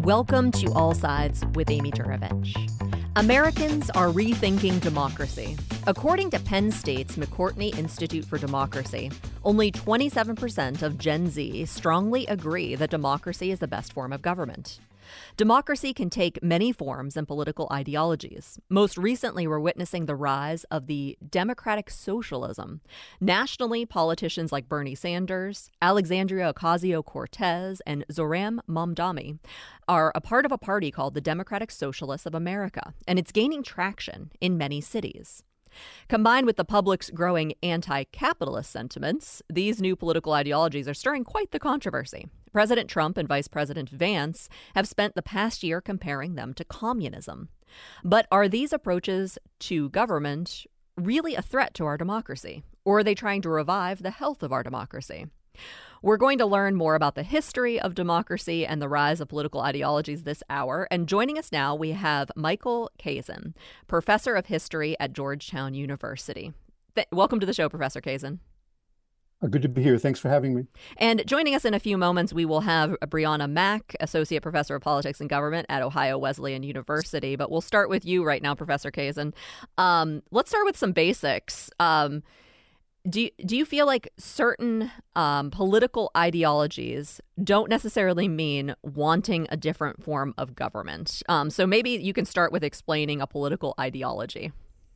Welcome to All Sides with Amy Turovich. Americans are rethinking democracy. According to Penn State's McCourtney Institute for Democracy, only 27% of Gen Z strongly agree that democracy is the best form of government. Democracy can take many forms and political ideologies. Most recently, we're witnessing the rise of the democratic socialism. Nationally, politicians like Bernie Sanders, Alexandria Ocasio-Cortez, and Zohran Mamdani are a part of a party called the Democratic Socialists of America, and it's gaining traction in many cities. Combined with the public's growing anti-capitalist sentiments, these new political ideologies are stirring quite the controversy. President Trump and Vice President Vance have spent the past year comparing them to communism. But are these approaches to government really a threat to our democracy? Or are they trying to revive the health of our democracy? We're going to learn more about the history of democracy and the rise of political ideologies this hour. And joining us now, we have Michael Kazin, professor of history at Georgetown University. Welcome to the show, Professor Kazin. Good to be here. Thanks for having me. And joining us in a few moments, we will have Brianna Mack, associate professor of politics and government at Ohio Wesleyan University. But we'll start with you right now, Professor Kazin. Let's start with some basics. Do you feel like certain political ideologies don't necessarily mean wanting a different form of government? So maybe you can start with explaining a political ideology.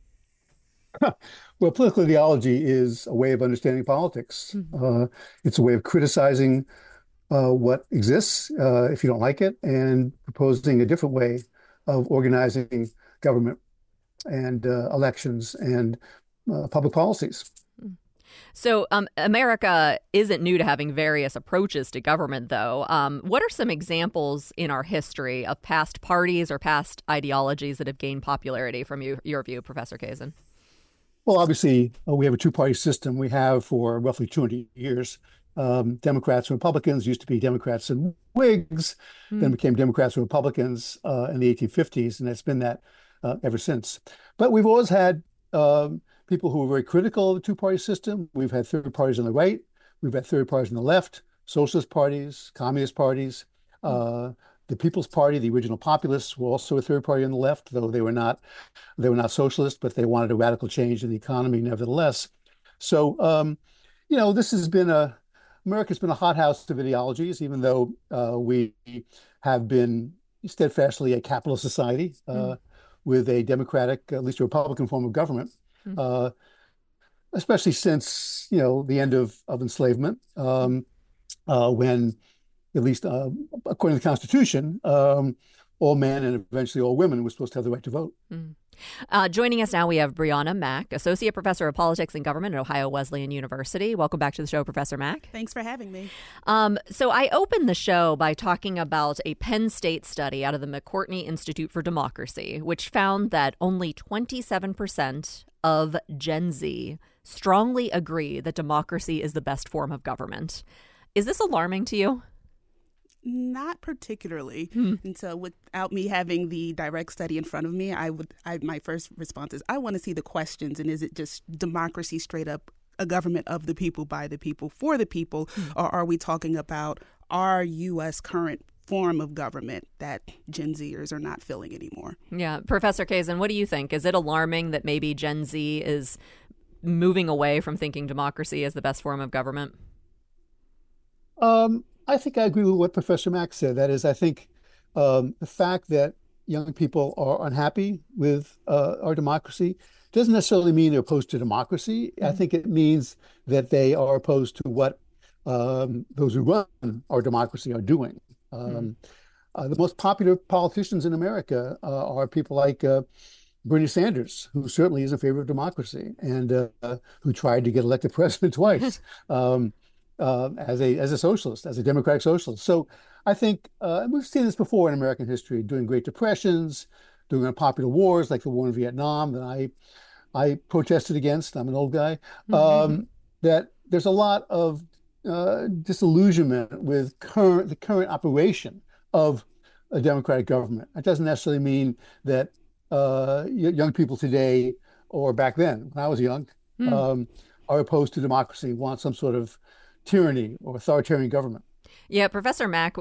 Well, political ideology is a way of understanding politics. Mm-hmm. It's a way of criticizing what exists if you don't like it, and proposing a different way of organizing government and elections and public policies. So America isn't new to having various approaches to government, though. What are some examples in our history of past parties or past ideologies that have gained popularity from your view, Professor Kazin? Well, obviously, we have a two-party system. We have for roughly 200 years. Democrats and Republicans used to be Democrats and Whigs, then became Democrats and Republicans in the 1850s, and it's been that ever since. But we've always had people who were very critical of the two-party system. We've had third parties on the right. We've had third parties on the left, socialist parties, communist parties. The People's Party, the original populists, were also a third party on the left, though they were not socialist, but they wanted a radical change in the economy nevertheless. So, this has been America's been a hothouse of ideologies, even though we have been steadfastly a capitalist society with a democratic, at least a Republican form of government. Especially since the end of enslavement, when, at least according to the Constitution, all men and eventually all women were supposed to have the right to vote. Joining us now, we have Brianna Mack, associate professor of politics and government at Ohio Wesleyan University. Welcome back to the show, Professor Mack. Thanks for having me. So I opened the show by talking about a Penn State study out of the McCourtney Institute for Democracy, which found that only 27% of Gen Z strongly agree that democracy is the best form of government. Is this alarming to you? Not particularly. And so without me having the direct study in front of me, my first response is I want to see the questions. And is it just democracy straight up, a government of the people, by the people, for the people? Or are we talking about our U.S. current form of government that Gen Zers are not feeling anymore? Yeah. Professor Kazin, what do you think? Is it alarming that maybe Gen Z is moving away from thinking democracy as the best form of government? I think I agree with what Professor Mack said. That is, I think the fact that young people are unhappy with our democracy doesn't necessarily mean they're opposed to democracy. I think it means that they are opposed to what those who run our democracy are doing. The most popular politicians in America are people like Bernie Sanders, who certainly is in favor of democracy and who tried to get elected president twice. As a socialist, as a democratic socialist. So I think we've seen this before in American history, during Great Depressions, during unpopular wars like the war in Vietnam that I protested against. I'm an old guy. That there's a lot of disillusionment with the current operation of a democratic government. It doesn't necessarily mean that young people today or back then, when I was young, are opposed to democracy, want some sort of tyranny or authoritarian government. Yeah, Professor Mack,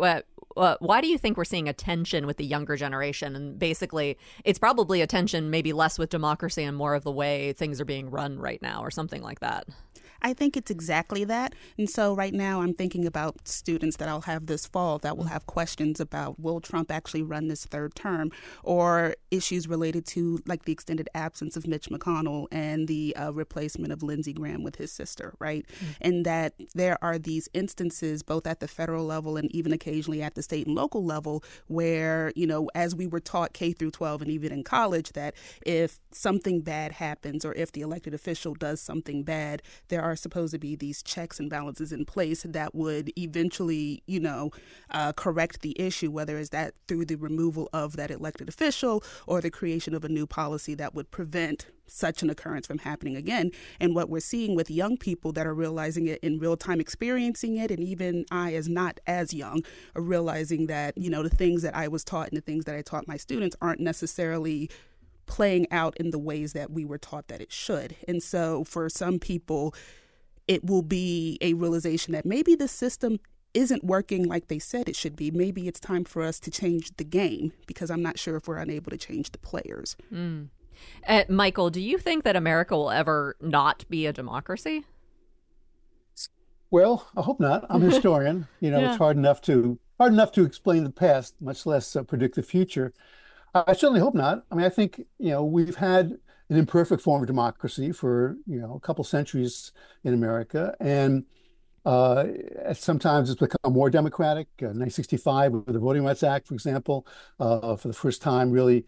why do you think we're seeing a tension with the younger generation? And basically, it's probably a tension maybe less with democracy and more of the way things are being run right now or something like that. I think it's exactly that. And so right now I'm thinking about students that I'll have this fall that will have questions about, will Trump actually run this third term, or issues related to like the extended absence of Mitch McConnell and the replacement of Lindsey Graham with his sister, right? Mm-hmm. And that there are these instances both at the federal level and even occasionally at the state and local level where, you know, as we were taught K through 12 and even in college, that if something bad happens or if the elected official does something bad, there are supposed to be these checks and balances in place that would eventually, you know, correct the issue, whether it's that through the removal of that elected official or the creation of a new policy that would prevent such an occurrence from happening again. And what we're seeing with young people that are realizing it in real time, experiencing it, and even I, as not as young, are realizing that, you know, the things that I was taught and the things that I taught my students aren't necessarily playing out in the ways that we were taught that it should. And so for some people, it will be a realization that maybe the system isn't working like they said it should be. Maybe it's time for us to change the game, because I'm not sure if we're unable to change the players. Michael, do you think that America will ever not be a democracy? Well, I hope not. I'm a historian. You know, yeah. It's hard enough to explain the past, much less predict the future. I certainly hope not. I mean, I think, you know, we've had an imperfect form of democracy for, you know, a couple centuries in America. And sometimes it's become more democratic. 1965 with the Voting Rights Act, for example, for the first time, really,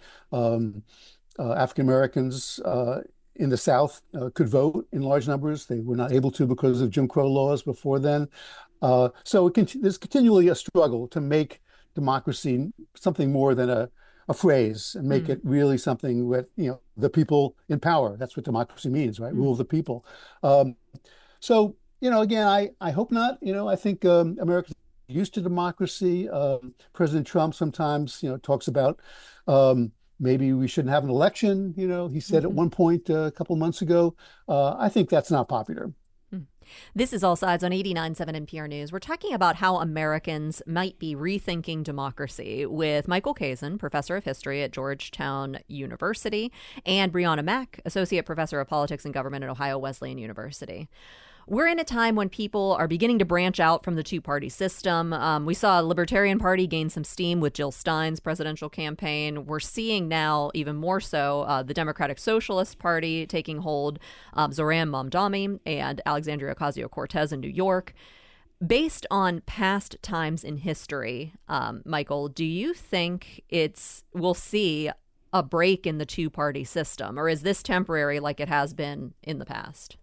African Americans in the South could vote in large numbers. They were not able to because of Jim Crow laws before then. So there's continually a struggle to make democracy something more than a phrase and make it really something with, you know, the people in power. That's what democracy means, right? Rule of the people. So, you know, again, I hope not. You know, I think America's used to democracy. President Trump sometimes, you know, talks about maybe we shouldn't have an election. You know, he said at one point a couple of months ago. I think that's not popular. This is All Sides on 89.7 NPR News. We're talking about how Americans might be rethinking democracy with Michael Kazin, professor of history at Georgetown University, and Brianna Mack, associate professor of politics and government at Ohio Wesleyan University. We're in a time when people are beginning to branch out from the two-party system. We saw a Libertarian Party gain some steam with Jill Stein's presidential campaign. We're seeing now, even more so, the Democratic Socialist Party taking hold, Zohran Mamdani and Alexandria Ocasio-Cortez in New York. Based on past times in history, Michael, do you think we'll see a break in the two-party system, or is this temporary like it has been in the past?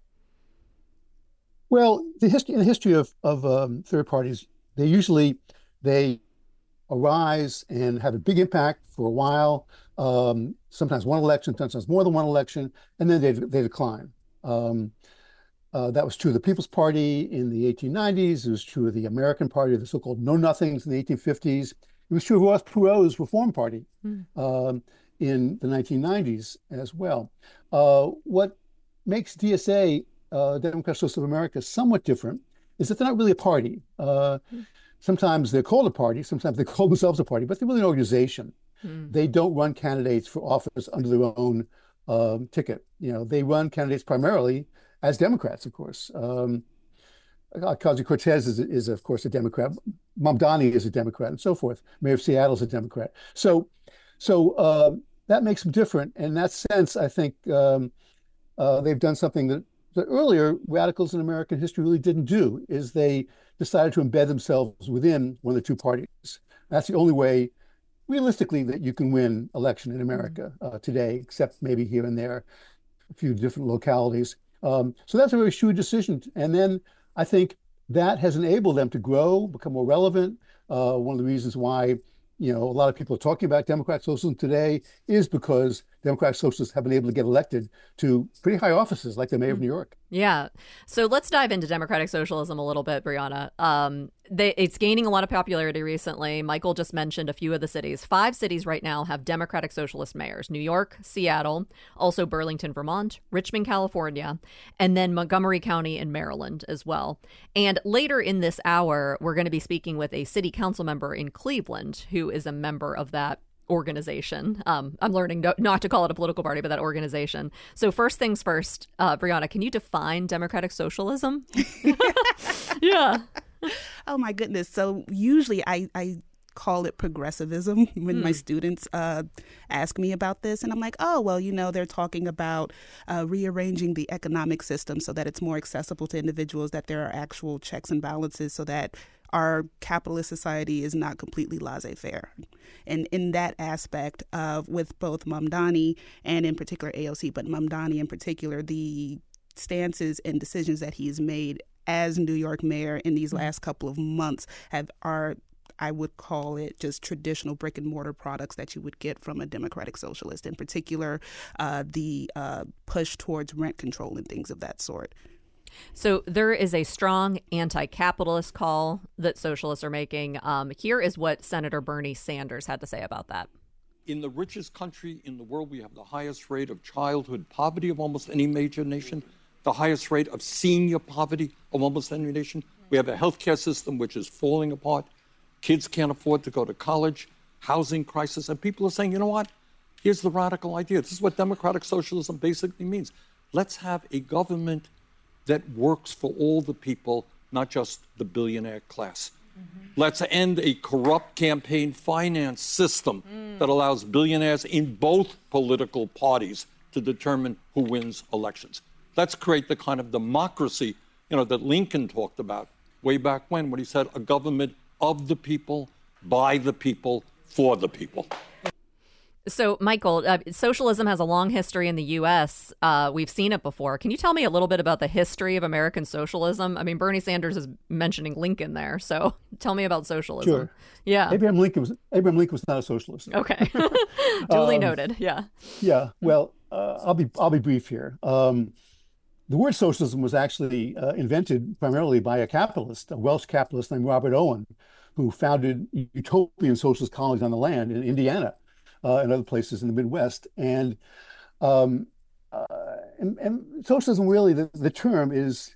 Well, in the history of third parties, they arise and have a big impact for a while. Sometimes one election, sometimes more than one election, and then they decline. That was true of the People's Party in the 1890s. It was true of the American Party, the so-called Know Nothings in the 1850s. It was true of Ross Perot's Reform Party in the 1990s as well. What makes DSA Democratic Socialists of America somewhat different is that they're not really a party. Sometimes they're called a party, sometimes they call themselves a party, but they're really an organization. They don't run candidates for office under their own ticket. You know, they run candidates primarily as Democrats, of course. Ocasio-Cortez is of course a Democrat. Mamdani is a Democrat, and so forth. Mayor of Seattle is a Democrat. So that makes them different. In that sense, I think they've done something that the earlier radicals in American history really didn't do, is they decided to embed themselves within one of the two parties. That's the only way, realistically, that you can win election in America today, except maybe here and there, a few different localities. So that's a very shrewd decision. And then I think that has enabled them to grow, become more relevant. One of the reasons why, you know, a lot of people are talking about Democrat socialism today is because Democratic Socialists have been able to get elected to pretty high offices, like the mayor of New York. Yeah. So let's dive into democratic socialism a little bit, Brianna. It's gaining a lot of popularity recently. Michael just mentioned a few of the cities. 5 cities right now have democratic socialist mayors: New York, Seattle, also Burlington, Vermont, Richmond, California, and then Montgomery County in Maryland as well. And later in this hour, we're going to be speaking with a city council member in Cleveland who is a member of that organization. I'm learning not to call it a political party, but that organization. So first things first, Brianna, can you define democratic socialism? Yeah. Oh, my goodness. So usually I call it progressivism when my students ask me about this. And I'm like, oh, well, they're talking about rearranging the economic system so that it's more accessible to individuals, that there are actual checks and balances so that our capitalist society is not completely laissez-faire. And in that aspect of, with both Mamdani and in particular AOC, but Mamdani in particular, the stances and decisions that he's made as New York mayor in these last couple of months are, I would call it, just traditional brick and mortar products that you would get from a democratic socialist, in particular the push towards rent control and things of that sort. So there is a strong anti-capitalist call that socialists are making. Here is what Senator Bernie Sanders had to say about that. In the richest country in the world, we have the highest rate of childhood poverty of almost any major nation, the highest rate of senior poverty of almost any nation. We have a healthcare system which is falling apart. Kids can't afford to go to college, housing crisis. And people are saying, you know what? Here's the radical idea. This is what democratic socialism basically means. Let's have a government that works for all the people, not just the billionaire class. Let's end a corrupt campaign finance system that allows billionaires in both political parties to determine who wins elections. Let's create the kind of democracy, that Lincoln talked about way back when he said a government of the people, by the people, for the people. So, Michael, socialism has a long history in the U.S. We've seen it before. Can you tell me a little bit about the history of American socialism? I mean, Bernie Sanders is mentioning Lincoln there, so tell me about socialism. Sure. Yeah. Abraham Lincoln was not a socialist. Okay. Duly noted. Yeah. Yeah. Well, I'll be brief here. The word socialism was actually invented primarily by a capitalist, a Welsh capitalist named Robert Owen, who founded utopian socialist colonies on the land in Indiana and other places in the Midwest. And socialism, really, the term is,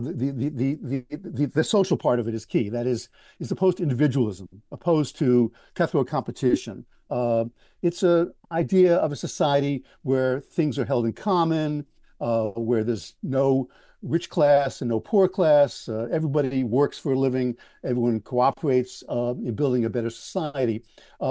the social part of it is key. That is opposed to individualism, opposed to cutthroat competition. It's an idea of a society where things are held in common, where there's no rich class and no poor class. Everybody works for a living. Everyone cooperates in building a better society.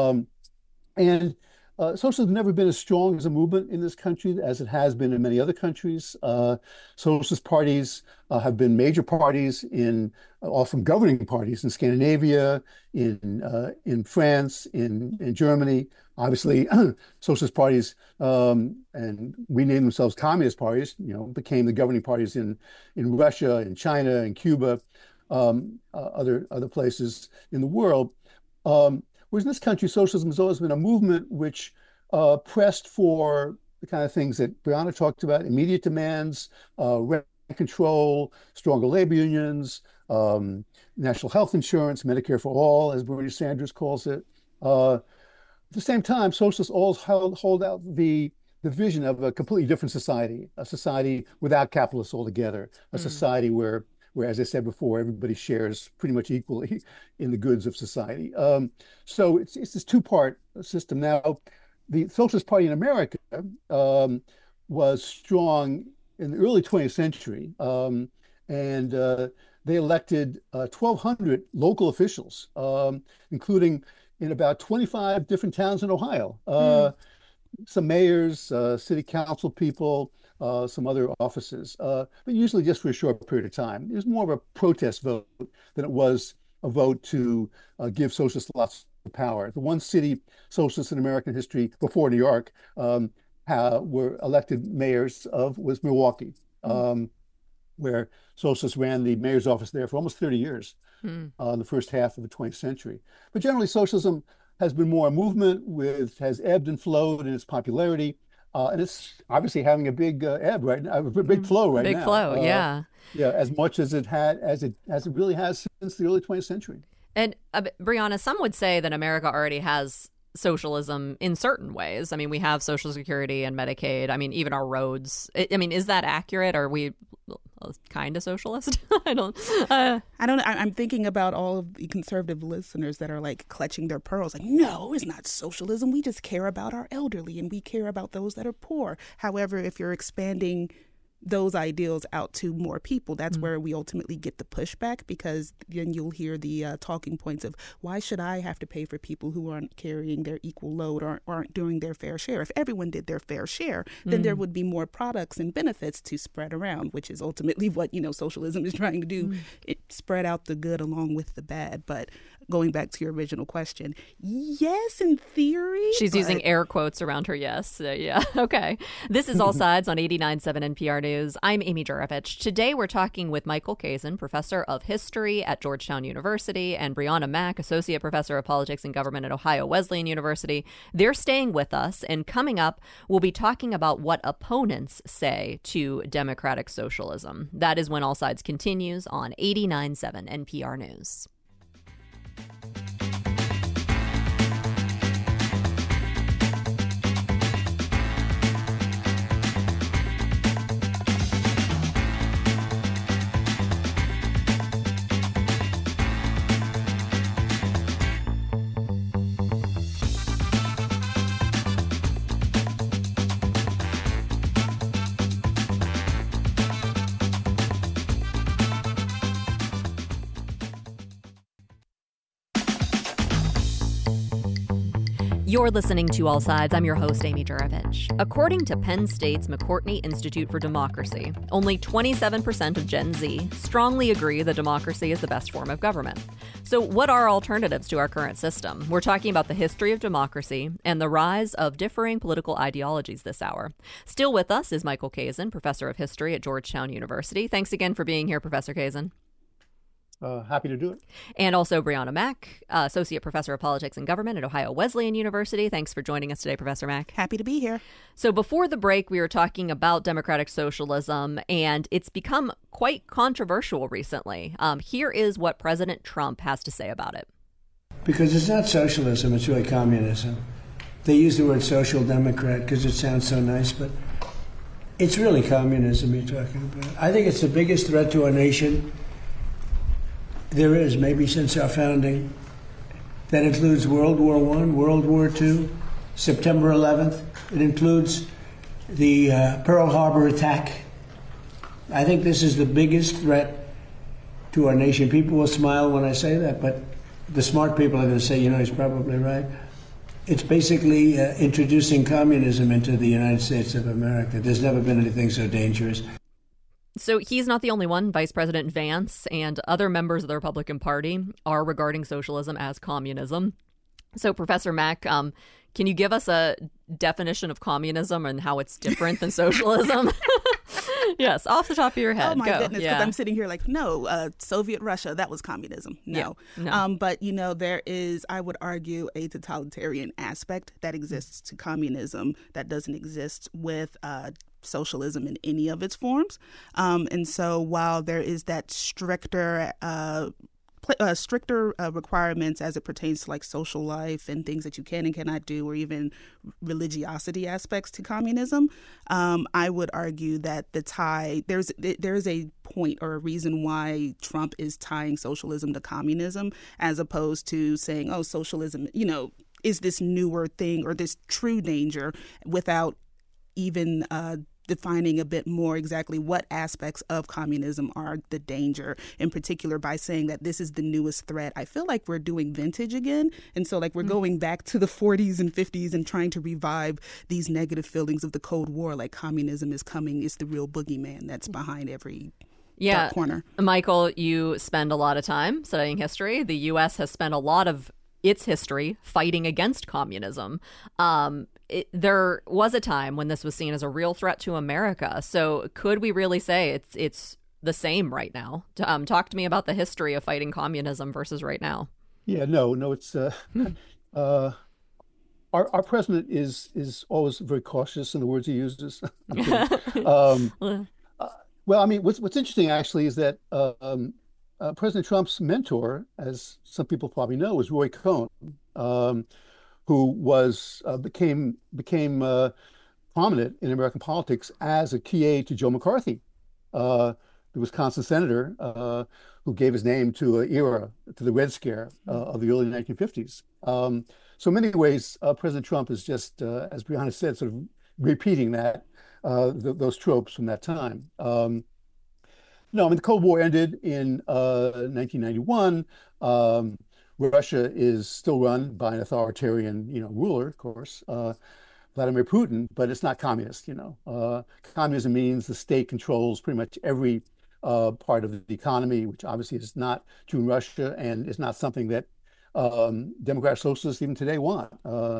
And socialism has never been as strong as a movement in this country as it has been in many other countries. Socialist parties have been major parties often governing parties in Scandinavia, in France, in Germany. Obviously, socialist parties and renamed themselves communist parties, became the governing parties in Russia, in China, in Cuba, other places in the world. Whereas in this country, socialism has always been a movement which pressed for the kind of things that Brianna talked about: immediate demands, rent control, stronger labor unions, national health insurance, Medicare for all, as Bernie Sanders calls it. At the same time, socialists always hold out the vision of a completely different society, a society without capitalists altogether, a society where, as I said before, everybody shares pretty much equally in the goods of society. So it's this two-part system. Now, the Socialist Party in America was strong in the early 20th century, and they elected 1,200 local officials, including in about 25 different towns in Ohio. Some mayors, city council people, some other offices, but usually just for a short period of time. It was more of a protest vote than it was a vote to give socialists lots of power. The one city socialists in American history before New York were elected mayors of was Milwaukee, where socialists ran the mayor's office there for almost 30 years in the first half of the 20th century. But generally, socialism has been more a movement has ebbed and flowed in its popularity. and it's obviously having a big ebb right now, a big flow right now. Big flow, yeah. Yeah, as much as it really has since the early 20th century. And Brianna, some would say that America already has socialism in certain ways. I mean, we have Social Security and Medicaid. I mean, even our roads. I mean, is that accurate? Are we kind of socialist? I don't. I'm thinking about all of the conservative listeners that are like clutching their pearls. Like, no, it's not socialism. We just care about our elderly and we care about those that are poor. However, if you're expanding those ideals out to more people, that's where we ultimately get the pushback, because then you'll hear the talking points of, why should I have to pay for people who aren't carrying their equal load or aren't doing their fair share? If everyone did their fair share, then there would be more products and benefits to spread around, which is ultimately what, socialism is trying to do. It spread out the good along with the bad. But going back to your original question, yes, in theory. She's using air quotes around her yes. Yeah. Okay. This is All Sides on 89.7 NPR News. I'm Amy Juravich. Today we're talking with Michael Kazin, professor of history at Georgetown University, and Brianna Mack, associate professor of politics and government at Ohio Wesleyan University. They're staying with us, and coming up, we'll be talking about what opponents say to democratic socialism. That is when All Sides continues on 89.7 NPR News. You're listening to All Sides. I'm your host, Amy Juravich. According to Penn State's McCourtney Institute for Democracy, only 27% of Gen Z strongly agree that democracy is the best form of government. So what are alternatives to our current system? We're talking about the history of democracy and the rise of differing political ideologies this hour. Still with us is Michael Kazin, professor of history at Georgetown University. Thanks again for being here, Professor Kazin. Happy to do it. And also Brianna Mack, associate professor of politics and government at Ohio Wesleyan University. Thanks for joining us today, Professor Mack. Happy to be here. So before the break, we were talking about democratic socialism, and it's become quite controversial recently. Here is what President Trump has to say about it. Because it's not socialism, it's really communism. They use the word social democrat because it sounds so nice, but it's really communism you're talking about. I think it's the biggest threat to our nation there is, maybe since our founding. That includes World War I, World War II, September 11th. It includes the Pearl Harbor attack. I think this is the biggest threat to our nation. People will smile when I say that, but the smart people are going to say, he's probably right. It's basically introducing communism into the United States of America. There's never been anything so dangerous. So he's not the only one. Vice President Vance and other members of the Republican Party are regarding socialism as communism. So, Professor Mack, can you give us a definition of communism and how it's different than socialism? Yes, off the top of your head. Oh, my Go. goodness, because Yeah. I'm sitting here like, no, Soviet Russia, that was communism. No. Yeah, no. But, there is, I would argue, a totalitarian aspect that exists to communism that doesn't exist with socialism in any of its forms. And so while there is that stricter requirements as it pertains to like social life and things that you can and cannot do, or even religiosity aspects to communism, I would argue that there's a point or a reason why Trump is tying socialism to communism, as opposed to saying, oh, socialism, is this newer thing or this true danger, without even defining a bit more exactly what aspects of communism are the danger, in particular by saying that this is the newest threat. I feel like we're doing vintage again. And so like we're going back to the 40s and 50s and trying to revive these negative feelings of the Cold War, like communism is coming, it's the real boogeyman that's behind every dark corner. Michael, you spend a lot of time studying history. The U.S. has spent a lot of its history fighting against communism. There was a time when this was seen as a real threat to America. So could we really say it's the same right now? Talk to me about the history of fighting communism versus right now. Yeah, no, it's our president is always very cautious in the words he uses. um, well, I mean, what's interesting actually is that President Trump's mentor, as some people probably know, was Roy Cohn, who was became prominent in American politics as a key aide to Joe McCarthy, the Wisconsin senator who gave his name to an era, to the Red Scare of the early 1950s. So in many ways, President Trump is just, as Brianna said, sort of repeating that those tropes from that time. No, I mean, the Cold War ended in 1991. Russia is still run by an authoritarian, ruler, of course, Vladimir Putin, but it's not communist. Communism means the state controls pretty much every part of the economy, which obviously is not true in Russia, and is not something that democratic socialists even today want.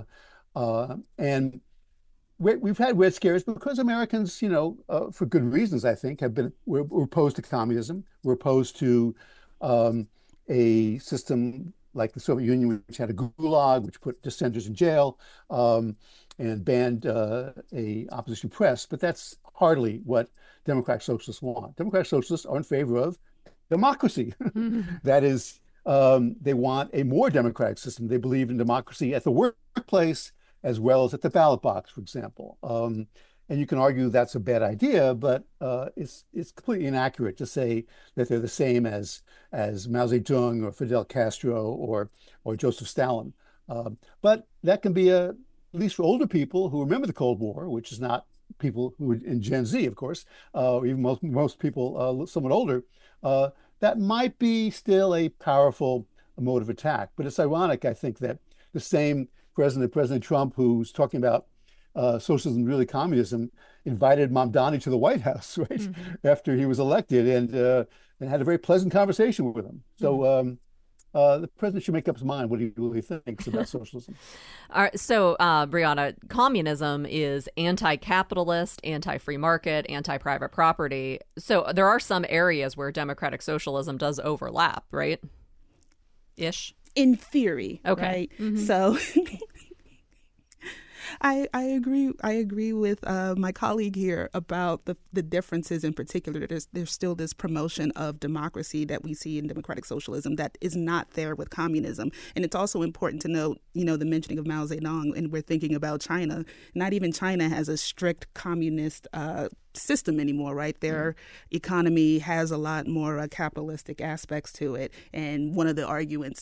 And we've had red scares because Americans, for good reasons, I think, we're opposed to communism. We're opposed to a system like the Soviet Union, which had a gulag, which put dissenters in jail and banned a opposition press. But that's hardly what democratic socialists want. Democratic socialists are in favor of democracy. That is, they want a more democratic system. They believe in democracy at the workplace as well as at the ballot box, for example. And you can argue that's a bad idea, but it's completely inaccurate to say that they're the same as Mao Zedong or Fidel Castro or Joseph Stalin. But that can be at least for older people who remember the Cold War, which is not people who are in Gen Z, of course, or even most people somewhat older, that might be still a powerful mode of attack. But it's ironic, I think, that the same President Trump, who's talking about socialism, really communism, invited Mamdani to the White House, right, after he was elected, and had a very pleasant conversation with him. So the president should make up his mind what he really thinks about socialism. All right, so, Brianna, communism is anti-capitalist, anti-free market, anti-private property. So there are some areas where democratic socialism does overlap, right? Ish. In theory, okay. Right? So I agree with my colleague here about the differences in particular. There's still this promotion of democracy that we see in democratic socialism that is not there with communism. And it's also important to note, the mentioning of Mao Zedong, and we're thinking about China. Not even China has a strict communist system anymore, right? Their economy has a lot more capitalistic aspects to it. And one of the arguing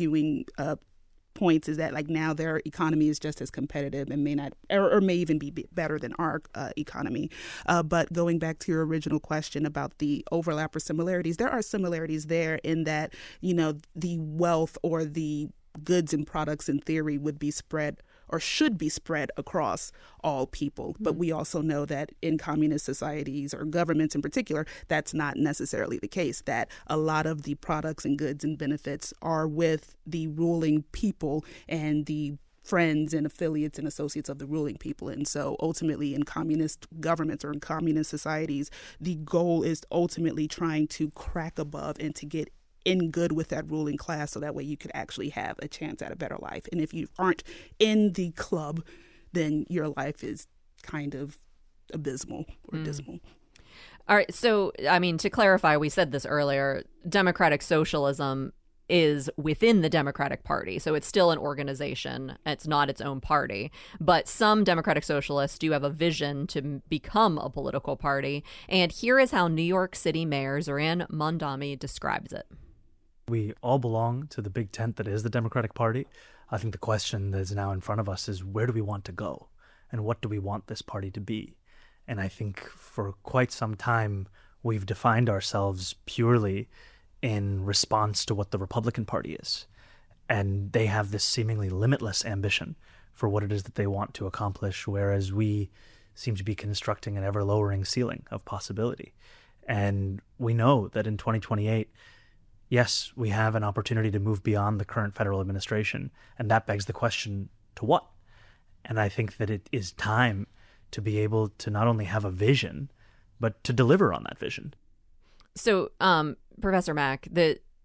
points is that now their economy is just as competitive and may not or may even be better than our economy. But going back to your original question about the overlap or similarities, there are similarities there in that, the wealth or the goods and products in theory would be spread or should be spread across all people. But we also know that in communist societies or governments in particular, that's not necessarily the case, that a lot of the products and goods and benefits are with the ruling people and the friends and affiliates and associates of the ruling people. And so ultimately in communist governments or in communist societies, the goal is ultimately trying to crack above and to get in good with that ruling class so that way you could actually have a chance at a better life. And if you aren't in the club, then your life is kind of abysmal or dismal. All right. So, I mean, to clarify, we said this earlier, democratic socialism is within the Democratic Party. So it's still an organization. It's not its own party. But some democratic socialists do have a vision to become a political party. And here is how New York City Mayor Zohran Mamdani describes it. We all belong to the big tent that is the Democratic Party. I think the question that is now in front of us is, where do we want to go? And what do we want this party to be? And I think for quite some time, we've defined ourselves purely in response to what the Republican Party is. And they have this seemingly limitless ambition for what it is that they want to accomplish, whereas we seem to be constructing an ever-lowering ceiling of possibility. And we know that in 2028, yes, we have an opportunity to move beyond the current federal administration, and that begs the question, to what? And I think that it is time to be able to not only have a vision, but to deliver on that vision. So, Professor Mack,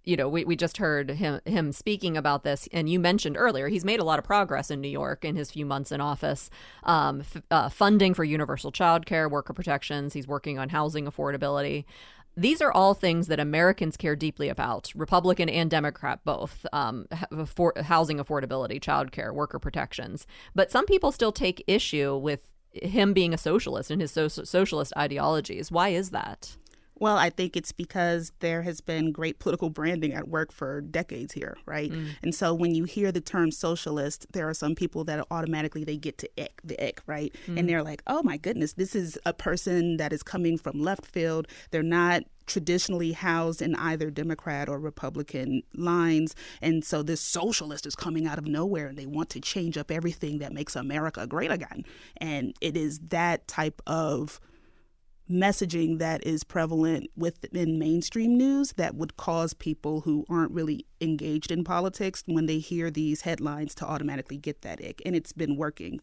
we just heard him speaking about this, and you mentioned earlier he's made a lot of progress in New York in his few months in office. Funding for universal childcare, worker protections. He's working on housing affordability. These are all things that Americans care deeply about, Republican and Democrat both, for housing affordability, childcare, worker protections. But some people still take issue with him being a socialist and his socialist ideologies. Why is that? Well, I think it's because there has been great political branding at work for decades here, right? And so when you hear the term socialist, there are some people that automatically they get to the ick, right? And they're like, oh my goodness, this is a person that is coming from left field. They're not traditionally housed in either Democrat or Republican lines. And so this socialist is coming out of nowhere and they want to change up everything that makes America great again. And it is that type of messaging that is prevalent within mainstream news that would cause people who aren't really engaged in politics, when they hear these headlines, to automatically get that ick. And it's been working.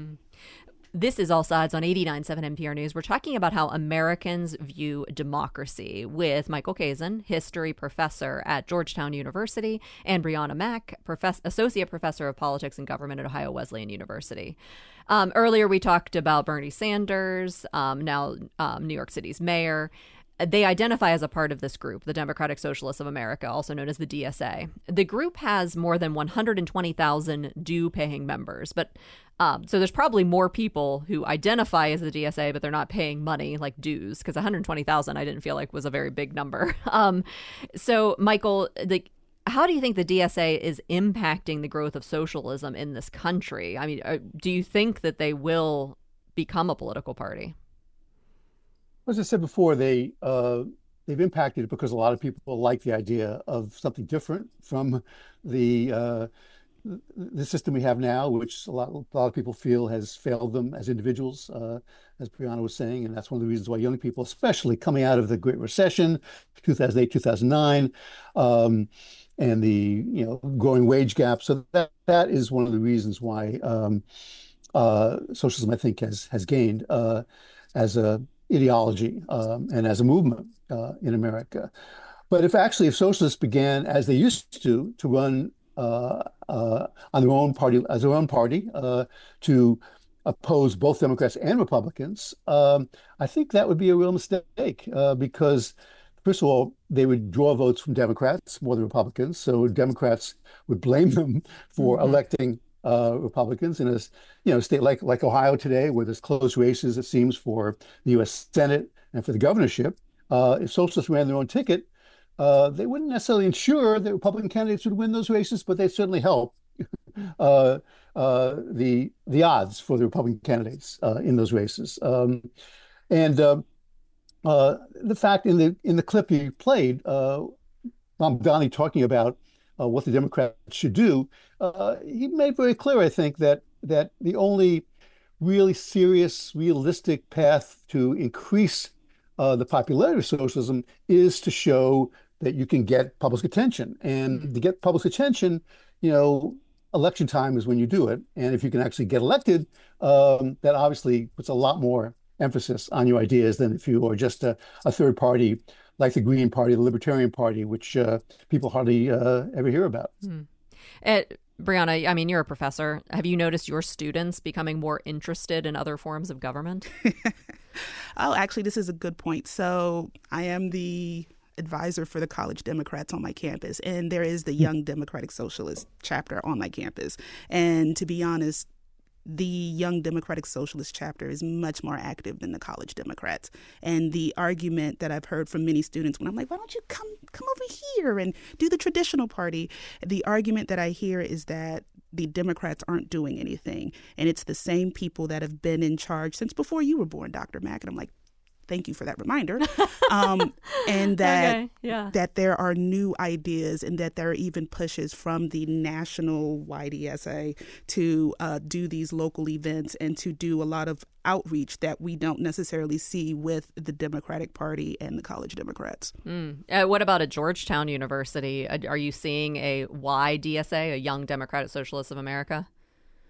This is All Sides on 89.7 NPR News. We're talking about how Americans view democracy with Michael Kazin, history professor at Georgetown University, and Brianna Mack, associate professor of politics and government at Ohio Wesleyan University. Earlier, we talked about Bernie Sanders, now New York City's mayor. They identify as a part of this group, the Democratic Socialists of America, also known as the DSA. The group has more than 120,000 due-paying members, but so there's probably more people who identify as the DSA, but they're not paying money like dues, because 120,000 I didn't feel like was a very big number. So, Michael, how do you think the DSA is impacting the growth of socialism in this country? I mean, do you think that they will become a political party? As I said before, they've impacted it because a lot of people like the idea of something different from the system we have now, which a lot of people feel has failed them as individuals, as Brianna was saying. And that's one of the reasons why young people, especially coming out of the Great Recession, 2008, 2009, and the growing wage gap. So that is one of the reasons why socialism, I think, has gained as a ideology and as a movement in America. But if socialists began, as they used to run on their own party, as their own party, to oppose both Democrats and Republicans, I think that would be a real mistake because, first of all, they would draw votes from Democrats more than Republicans. So Democrats would blame them for electing Republicans in a state like Ohio today, where there's close races, it seems, for the U.S. Senate and for the governorship. If socialists ran their own ticket, they wouldn't necessarily ensure that Republican candidates would win those races, but they certainly help the odds for the Republican candidates in those races. And the fact in the clip you played, Mamdani talking about what the Democrats should do, he made very clear, I think, that the only really serious, realistic path to increase the popularity of socialism is to show that you can get public attention. And to get public attention, election time is when you do it. And if you can actually get elected, that obviously puts a lot more emphasis on your ideas than if you are just a third party like the Green Party, the Libertarian Party, which people hardly ever hear about. Brianna, I mean, you're a professor. Have you noticed your students becoming more interested in other forms of government? Oh, actually, this is a good point. So I am the advisor for the College Democrats on my campus, and there is the Young Democratic Socialist chapter on my campus. And to be honest, the Young Democratic Socialist chapter is much more active than the College Democrats. And the argument that I've heard from many students when I'm like, why don't you come over here and do the traditional party? The argument that I hear is that the Democrats aren't doing anything. And it's the same people that have been in charge since before you were born, Dr. Mack. And I'm like, thank you for that reminder. And that that there are new ideas and that there are even pushes from the national YDSA to do these local events and to do a lot of outreach that we don't necessarily see with the Democratic Party and the College Democrats. What about at Georgetown University? Are you seeing a YDSA, a Young Democratic Socialists of America?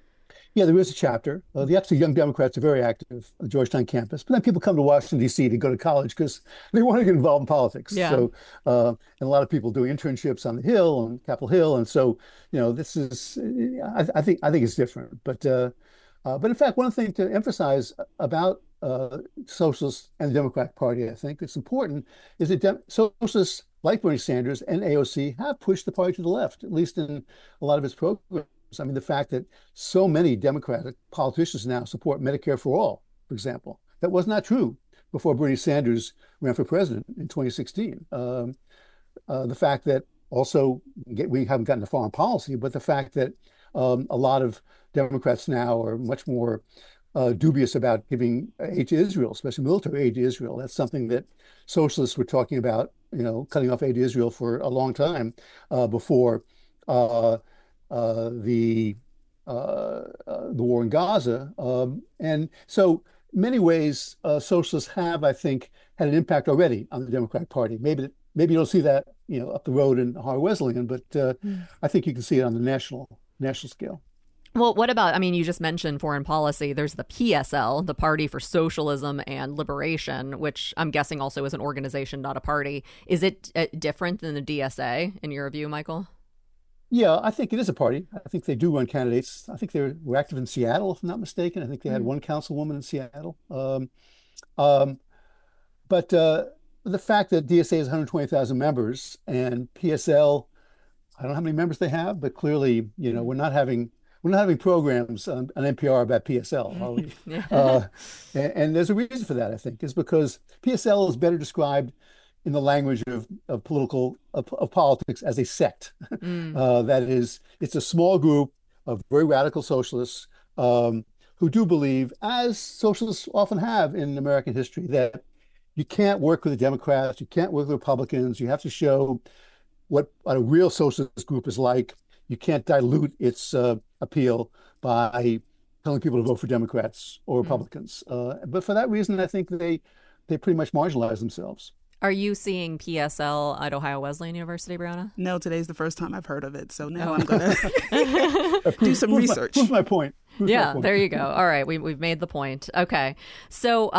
Yeah, there is a chapter. The actually Young Democrats are very active on the Georgetown campus, but then people come to Washington, D.C. to go to college because they want to get involved in politics. Yeah. So, and a lot of people do internships on the Hill and Capitol Hill, and so this is, I think it's different. But in fact, one thing to emphasize about socialists and the Democratic Party, I think it's important, is that socialists like Bernie Sanders and AOC have pushed the party to the left, at least in a lot of its programs. I mean, the fact that so many Democratic politicians now support Medicare for all, for example, that was not true before Bernie Sanders ran for president in 2016. The fact that also we haven't gotten to foreign policy, but the fact that a lot of Democrats now are much more dubious about giving aid to Israel, especially military aid to Israel. That's something that socialists were talking about, cutting off aid to Israel for a long time before the war in Gaza. And so in many ways, socialists have, I think, had an impact already on the Democratic Party. Maybe you don't see that, up the road in Ohio Wesleyan, but I think you can see it on the national scale. Well, what about, you just mentioned foreign policy. There's the PSL, the Party for Socialism and Liberation, which I'm guessing also is an organization, not a party. Is it different than the DSA in your view, Michael? Yeah, I think it is a party. I think they do run candidates. I think they were active in Seattle, if I'm not mistaken. I think they had one councilwoman in Seattle. But the fact that DSA has 120,000 members and PSL, I don't know how many members they have, but clearly, we're not having programs on NPR about PSL, are we? And there's a reason for that, I think, is because PSL is better described in the language of politics as a sect. That is, it's a small group of very radical socialists who do believe, as socialists often have in American history, that you can't work with the Democrats, you can't work with Republicans, you have to show what a real socialist group is like. You can't dilute its appeal by telling people to vote for Democrats or Republicans. But for that reason, I think they pretty much marginalize themselves. Are you seeing PSL at Ohio Wesleyan University, Brianna? No, today's the first time I've heard of it. So now I'm going to do some research. Prove my point. There you go. All right. We've made the point. Okay. So,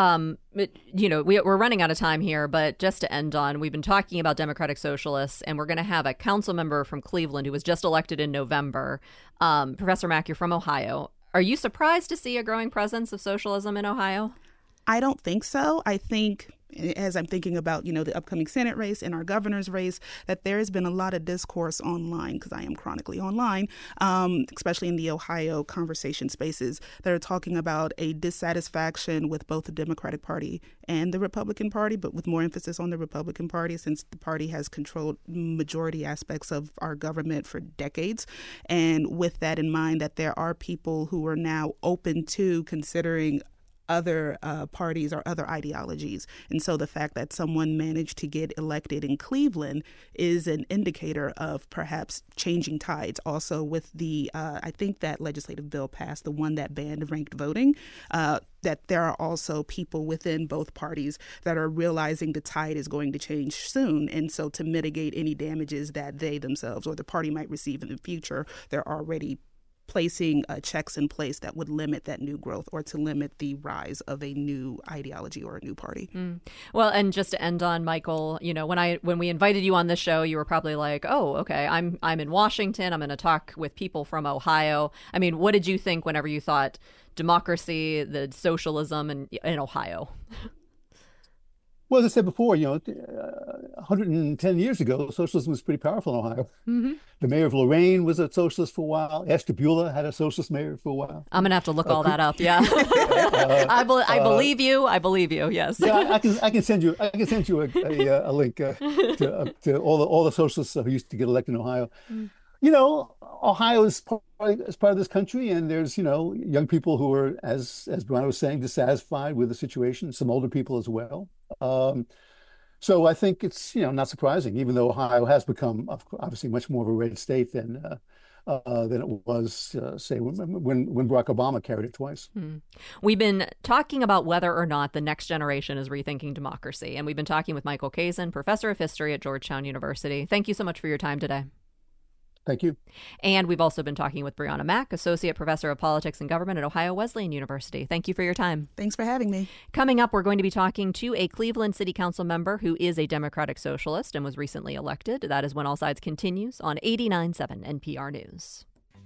we're running out of time here, but just to end on, we've been talking about Democratic Socialists, and we're going to have a council member from Cleveland who was just elected in November. Professor Mack, you're from Ohio. Are you surprised to see a growing presence of socialism in Ohio? I don't think so. I think, as I'm thinking about, the upcoming Senate race and our governor's race, that there has been a lot of discourse online, because I am chronically online, especially in the Ohio conversation spaces, that are talking about a dissatisfaction with both the Democratic Party and the Republican Party, but with more emphasis on the Republican Party, since the party has controlled majority aspects of our government for decades. And with that in mind, that there are people who are now open to considering other parties or other ideologies. And so the fact that someone managed to get elected in Cleveland is an indicator of perhaps changing tides. Also with the, I think that legislative bill passed, the one that banned ranked voting, that there are also people within both parties that are realizing the tide is going to change soon. And so to mitigate any damages that they themselves or the party might receive in the future, they're already placing checks in place that would limit that new growth or to limit the rise of a new ideology or a new party. Well, and just to end on, Michael, when we invited you on this show, you were probably like, oh, okay, I'm in Washington. I'm going to talk with people from Ohio. What did you think whenever you thought democracy, the socialism in Ohio? Well, as I said before, 110 years ago, socialism was pretty powerful in Ohio. The mayor of Lorraine was a socialist for a while. Ashtabula had a socialist mayor for a while. I'm going to have to look all that up. Yeah. I believe you. I believe you. Yes. Yeah, I can send you a link to all the socialists who used to get elected in Ohio. Ohio is part of this country, and there's, young people who are, as Brianna was saying, dissatisfied with the situation, some older people as well. So I think it's, not surprising, even though Ohio has become obviously much more of a red state than it was, say, when Barack Obama carried it twice. We've been talking about whether or not the next generation is rethinking democracy, and we've been talking with Michael Kazin, professor of history at Georgetown University. Thank you so much for your time today. Thank you. And we've also been talking with Brianna Mack, Associate Professor of Politics and Government at Ohio Wesleyan University. Thank you for your time. Thanks for having me. Coming up, we're going to be talking to a Cleveland City Council member who is a Democratic Socialist and was recently elected. That is When All Sides continues on 89.7 NPR News.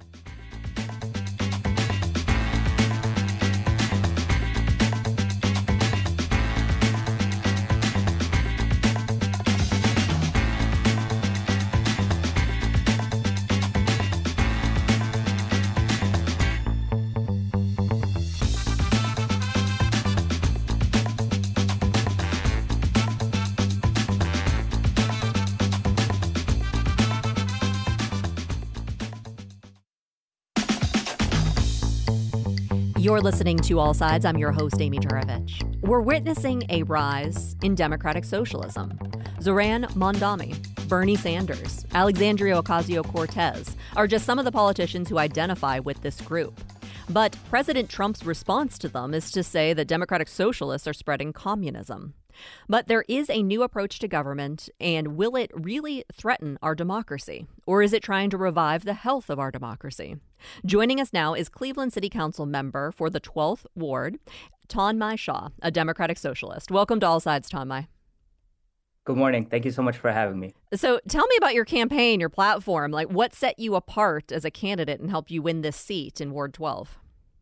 You're listening to All Sides. I'm your host, Amy Juravich. We're witnessing a rise in democratic socialism. Zohran Mamdani, Bernie Sanders, Alexandria Ocasio-Cortez are just some of the politicians who identify with this group. But President Trump's response to them is to say that democratic socialists are spreading communism. But there is a new approach to government, and will it really threaten our democracy? Or is it trying to revive the health of our democracy? Joining us now is Cleveland City Council member for the 12th Ward, Tanmay Shah, a Democratic Socialist. Welcome to All Sides, Tanmay. Good morning. Thank you so much for having me. So tell me about your campaign, your platform. Like, what set you apart as a candidate and helped you win this seat in Ward 12?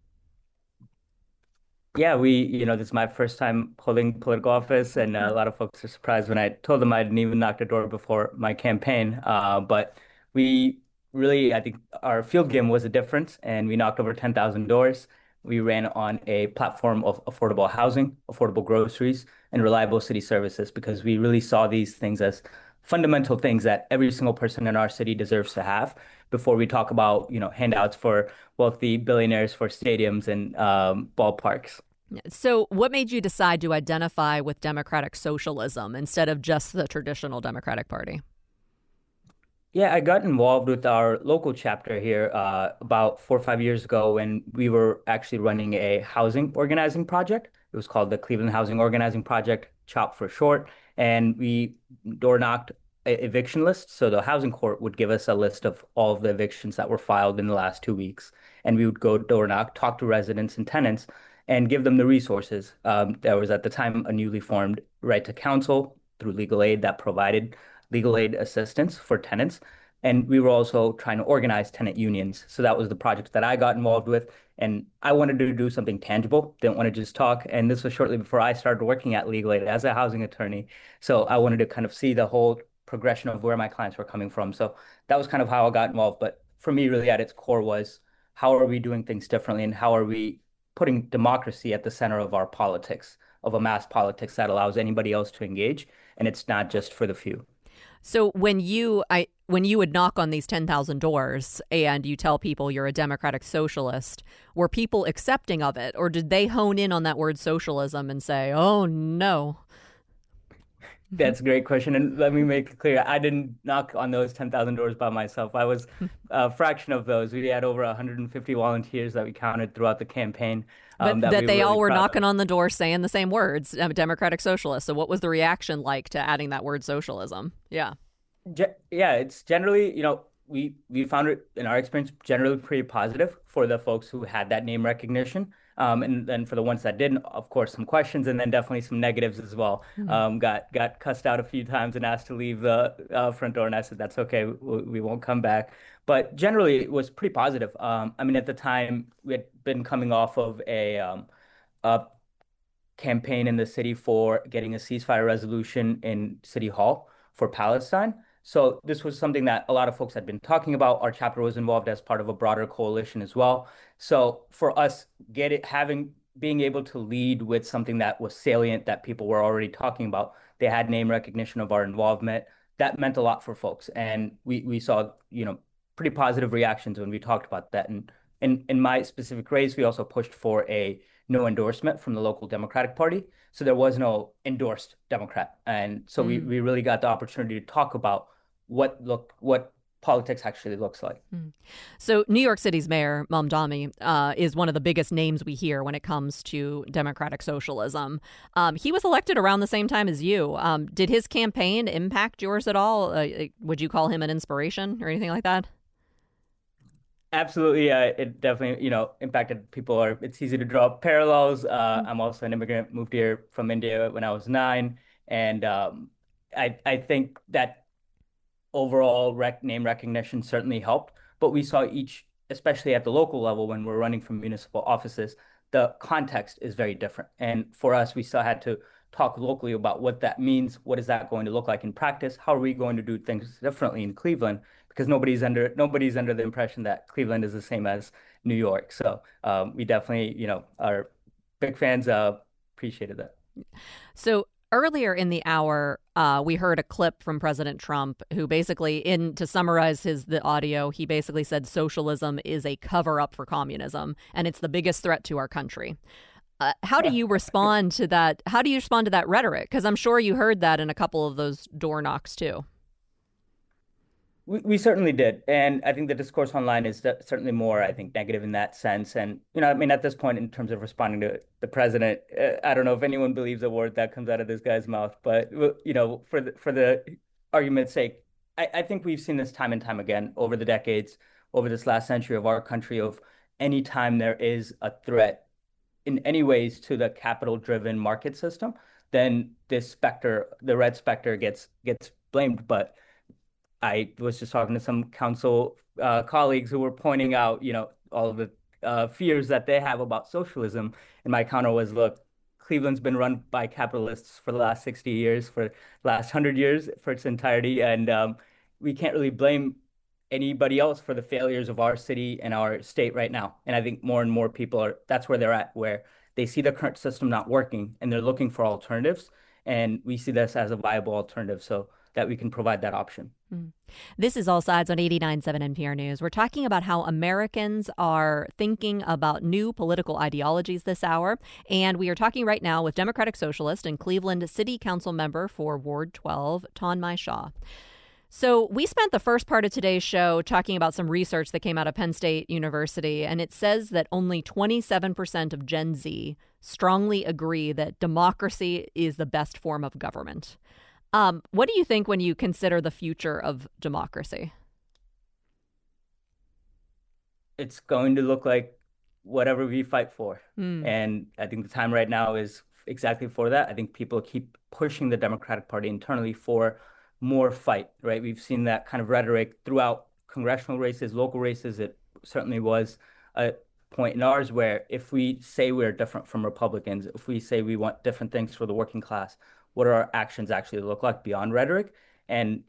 Yeah, this is my first time holding political office, and a lot of folks are surprised when I told them I didn't even knock the door before my campaign. But we really, I think our field game was a difference, and we knocked over 10,000 doors. We ran on a platform of affordable housing, affordable groceries, and reliable city services, because we really saw these things as fundamental things that every single person in our city deserves to have before we talk about, handouts for wealthy billionaires for stadiums and ballparks. So what made you decide to identify with democratic socialism instead of just the traditional Democratic Party? Yeah, I got involved with our local chapter here about 4 or 5 years ago when we were actually running a housing organizing project. It was called the Cleveland Housing Organizing Project, CHOP for short. And we door knocked eviction lists. So the housing court would give us a list of all of the evictions that were filed in the last 2 weeks. And we would go door knock, talk to residents and tenants, and give them the resources. There was at the time a newly formed right to counsel through legal aid that provided legal aid assistance for tenants. And we were also trying to organize tenant unions. So that was the project that I got involved with. And I wanted to do something tangible, didn't want to just talk. And this was shortly before I started working at Legal Aid as a housing attorney. So I wanted to kind of see the whole progression of where my clients were coming from. So that was kind of how I got involved. But for me, really at its core was, how are we doing things differently, and how are we putting democracy at the center of our politics, of a mass politics that allows anybody else to engage, and it's not just for the few. So when you would knock on these 10,000 doors and you tell people you're a democratic socialist, were people accepting of it, or did they hone in on that word socialism and say, oh, no? That's a great question. And let me make it clear, I didn't knock on those 10,000 doors by myself. I was a fraction of those. We had over 150 volunteers that we counted throughout the campaign. But that they all were knocking on the door saying the same words, democratic socialist. So what was the reaction like to adding that word socialism? Yeah. Yeah, it's generally, we found it in our experience generally pretty positive for the folks who had that name recognition. And then for the ones that didn't, of course, some questions, and then definitely some negatives as well. Got cussed out a few times and asked to leave the front door, and I said, that's okay, we won't come back. But generally, it was pretty positive. At the time, we had been coming off of a campaign in the city for getting a ceasefire resolution in City Hall for Palestine. So this was something that a lot of folks had been talking about. Our chapter was involved as part of a broader coalition as well. So for us, being able to lead with something that was salient, that people were already talking about, they had name recognition of our involvement. That meant a lot for folks, and we saw pretty positive reactions when we talked about that. And in my specific race, we also pushed for a no endorsement from the local Democratic Party. So there was no endorsed Democrat. And so we really got the opportunity to talk about what politics actually looks like. So New York City's mayor, Mamdani, is one of the biggest names we hear when it comes to democratic socialism. He was elected around the same time as you. Did his campaign impact yours at all? Would you call him an inspiration or anything like that? Absolutely. It definitely, impacted people. Or it's easy to draw parallels. I'm also an immigrant, moved here from India when I was 9. And I think that overall name recognition certainly helped. But we saw each, especially at the local level when we're running from municipal offices, the context is very different. And for us, we still had to talk locally about what that means. What is that going to look like in practice? How are we going to do things differently in Cleveland? Because nobody's under the impression that Cleveland is the same as New York. So we definitely, are big fans. Appreciated that. So earlier in the hour, we heard a clip from President Trump, who basically, to summarize the audio, he basically said socialism is a cover-up for communism, and it's the biggest threat to our country. How do you respond to that? How do you respond to that rhetoric? Because I'm sure you heard that in a couple of those door knocks too. We certainly did. And I think the discourse online is certainly more, I think, negative in that sense. And, at this point, in terms of responding to the president, I don't know if anyone believes a word that comes out of this guy's mouth. But, for the argument's sake, I think we've seen this time and time again over the decades, over this last century of our country, of any time there is a threat in any ways to the capital-driven market system, then this specter, the red specter, gets blamed. But I was just talking to some council colleagues who were pointing out, all of the fears that they have about socialism. And my counter was, look, Cleveland's been run by capitalists for the last 60 years, for the last 100 years, for its entirety. And we can't really blame anybody else for the failures of our city and our state right now. And I think more and more people that's where they're at, where they see the current system not working and they're looking for alternatives. And we see this as a viable alternative so that we can provide that option. This is All Sides on 89.7 NPR News. We're talking about how Americans are thinking about new political ideologies this hour. And we are talking right now with Democratic Socialist and Cleveland City Council member for Ward 12, Tanmay Shah. So we spent the first part of today's show talking about some research that came out of Penn State University, and it says that only 27% of Gen Z strongly agree that democracy is the best form of government. What do you think when you consider the future of democracy? It's going to look like whatever we fight for. And I think the time right now is exactly for that. I think people keep pushing the Democratic Party internally for more fight, right? We've seen that kind of rhetoric throughout congressional races, local races. It certainly was a point in ours where if we say we're different from Republicans, if we say we want different things for the working class, what do our actions actually look like beyond rhetoric? And,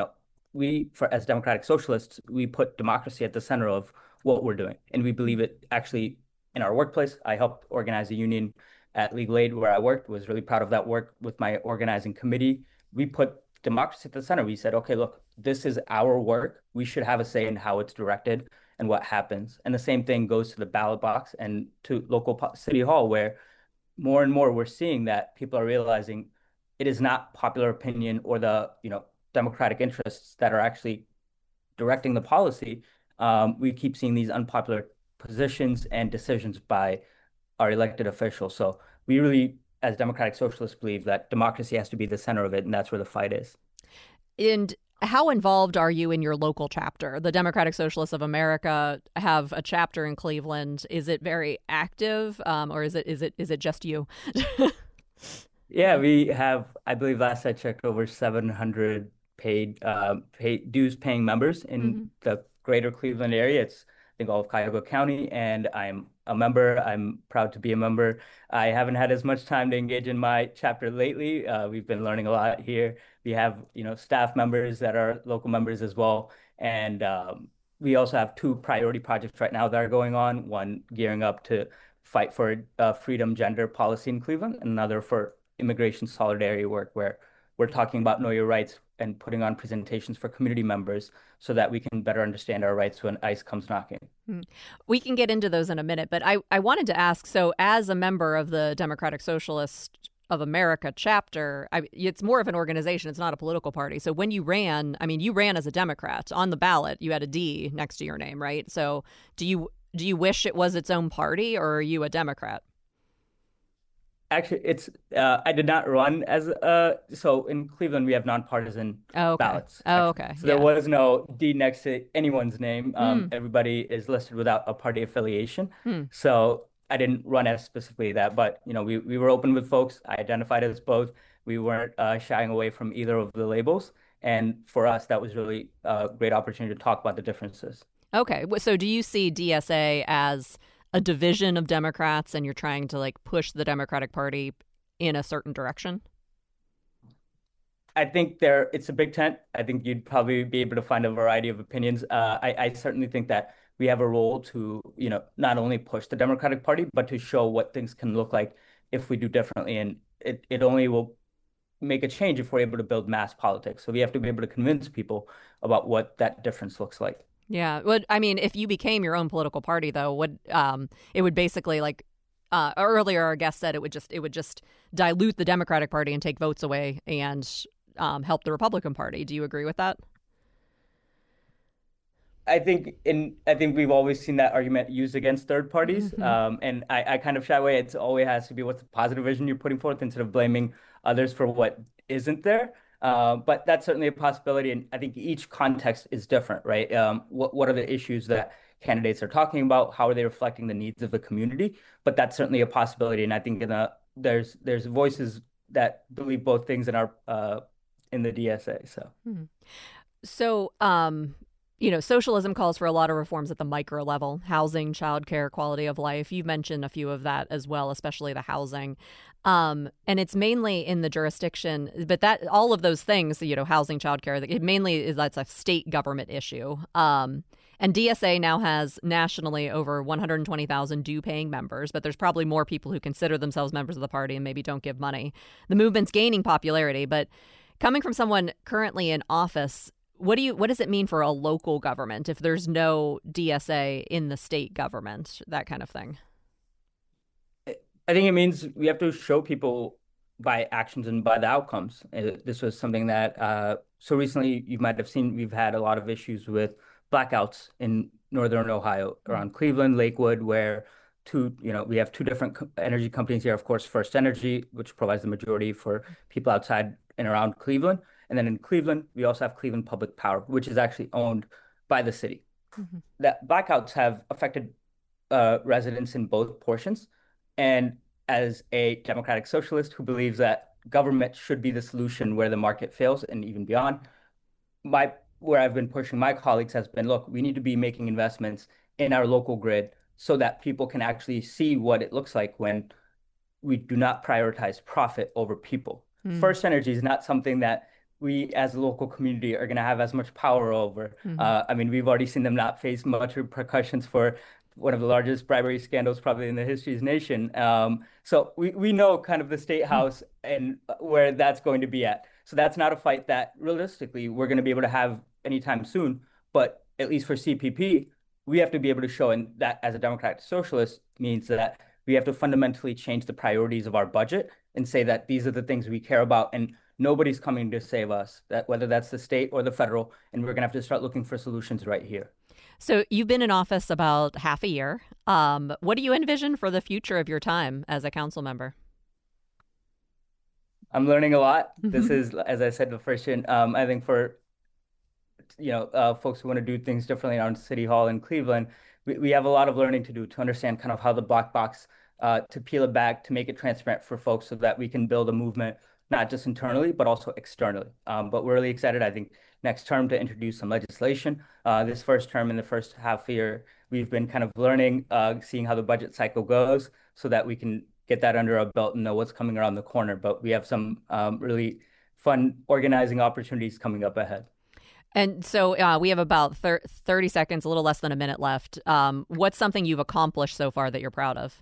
as Democratic Socialists, we put democracy at the center of what we're doing. And we believe it actually in our workplace. I helped organize a union at Legal Aid where I worked, was really proud of that work with my organizing committee. We put democracy at the center. We said, okay, look, this is our work. We should have a say in how it's directed and what happens. And the same thing goes to the ballot box and to local city hall, where more and more we're seeing that people are realizing it is not popular opinion or the democratic interests that are actually directing the policy. We keep seeing these unpopular positions and decisions by our elected officials. So we really, as Democratic Socialists, believe that democracy has to be the center of it, and that's where the fight is. And how involved are you in your local chapter? The Democratic Socialists of America have a chapter in Cleveland. Is it very active, or is it just you? Yeah, we have, I believe last I checked, over 700 dues-paying members in the greater Cleveland area. It's, I think, all of Cuyahoga County, and I'm a member. I'm proud to be a member. I haven't had as much time to engage in my chapter lately. We've been learning a lot here. We have, staff members that are local members as well. And we also have 2 priority projects right now that are going on, one gearing up to fight for freedom gender policy in Cleveland, and another for immigration solidarity work, where we're talking about know your rights and putting on presentations for community members so that we can better understand our rights when ICE comes knocking. We can get into those in a minute, but I wanted to ask, so as a member of the Democratic Socialist of America chapter, it's more of an organization. It's not a political party. So when you ran, you ran as a Democrat. On the ballot, you had a D next to your name, right? So do you wish it was its own party, or are you a Democrat? Actually, it's I did not run as so in Cleveland we have nonpartisan Oh, okay. ballots Oh, actually. okay. So there Yeah. was no D next to anyone's name. Hmm. Everybody is listed without a party affiliation. Hmm. So I didn't run as specifically that, but we were open with folks. I identified as both. We weren't shying away from either of the labels, and for us that was really a great opportunity to talk about the differences. Okay. So do you see DSA as a division of Democrats and you're trying to like push the Democratic Party in a certain direction? I think it's a big tent. I think you'd probably be able to find a variety of opinions. I certainly think that we have a role to, not only push the Democratic Party, but to show what things can look like if we do differently. And it only will make a change if we're able to build mass politics. So we have to be able to convince people about what that difference looks like. Yeah. Well, I mean, if you became your own political party, though, it would basically like earlier our guest said it would just dilute the Democratic Party and take votes away and help the Republican Party. Do you agree with that? I think we've always seen that argument used against third parties, and I kind of shy away. It always has to be what's the positive vision you're putting forth instead of blaming others for what isn't there. But that's certainly a possibility, and I think each context is different, right? What are the issues that candidates are talking about? How are they reflecting the needs of the community? But that's certainly a possibility, and I think there's voices that believe both things in the DSA. So. So, socialism calls for a lot of reforms at the micro level: housing, childcare, quality of life. You've mentioned a few of that as well, especially the housing. And it's mainly in the jurisdiction, but that all of those things, housing, childcare, it mainly that's a state government issue. And DSA now has nationally over 120,000 due-paying members, but there's probably more people who consider themselves members of the party and maybe don't give money. The movement's gaining popularity, but coming from someone currently in office, what does it mean for a local government if there's no DSA in the state government, that kind of thing? I think it means we have to show people by actions and by the outcomes. This was something that so recently you might have seen we've had a lot of issues with blackouts in northern Ohio around Cleveland, Lakewood, where we have two different energy companies here. Of course, First Energy, which provides the majority for people outside and around Cleveland. And then in Cleveland, we also have Cleveland Public Power, which is actually owned by the city. That blackouts have affected residents in both portions. And as a democratic socialist who believes that government should be the solution where the market fails and even beyond, where I've been pushing my colleagues has been, look, we need to be making investments in our local grid so that people can actually see what it looks like when we do not prioritize profit over people. First Energy is not something that we as a local community are going to have as much power over. I mean, we've already seen them not face much repercussions for one of the largest bribery scandals probably in the history of the nation. So we know kind of the state house and where that's going to be at. So that's not a fight that realistically we're going to be able to have anytime soon. But at least for CPP, we have to be able to show, and that as a democratic socialist means that we have to fundamentally change the priorities of our budget and say that these are the things we care about, and nobody's coming to save us, that whether that's the state or the federal, and we're going to have to start looking for solutions right here. So you've been in office about half a year. What do you envision for the future of your time as a council member? I'm learning a lot. This is, as I said, the first year. I think for folks who want to do things differently around City Hall in Cleveland, we have a lot of learning to do to understand kind of how the black box, to peel it back, to make it transparent for folks so that we can build a movement, not just internally, but also externally. But we're really excited, I think, next term to introduce some legislation. This first term, in the first half year, we've been kind of learning, seeing how the budget cycle goes so that we can get that under our belt and know what's coming around the corner. But we have some really fun organizing opportunities coming up ahead. And so we have about 30 seconds, a little less than a minute left. What's something you've accomplished so far that you're proud of?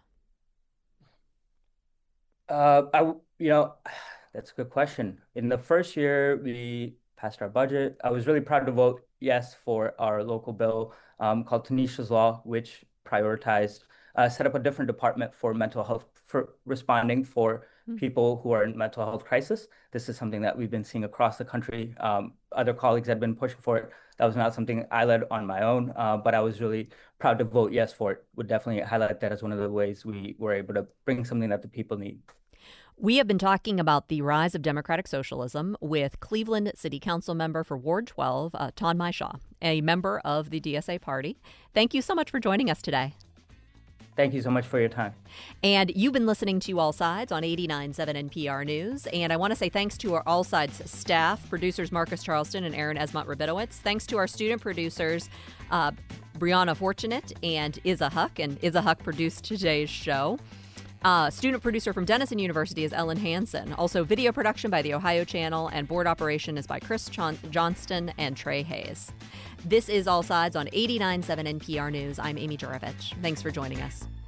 That's a good question. In the first year, we passed our budget. I was really proud to vote yes for our local bill called Tanisha's Law, which prioritized, set up a different department for mental health, for responding for people who are in mental health crisis. This is something that we've been seeing across the country. Other colleagues had been pushing for it. That was not something I led on my own, but I was really proud to vote yes for it. Would definitely highlight that as one of the ways we were able to bring something that the people need. We have been talking about the rise of democratic socialism with Cleveland City Council member for Ward 12, Tanmay Shah, a member of the DSA party. Thank you so much for joining us today. Thank you so much for your time. And you've been listening to All Sides on 89.7 NPR News. And I want to say thanks to our All Sides staff, producers Marcus Charleston and Aaron Esmont-Rabinowitz. Thanks to our student producers, Brianna Fortunate and Iza Huck. And Iza Huck produced today's show. Student producer from Denison University is Ellen Hansen. Also, video production by the Ohio Channel, and board operation is by Chris Johnston and Trey Hayes. This is All Sides on 89.7 NPR News. I'm Amy Juravich. Thanks for joining us.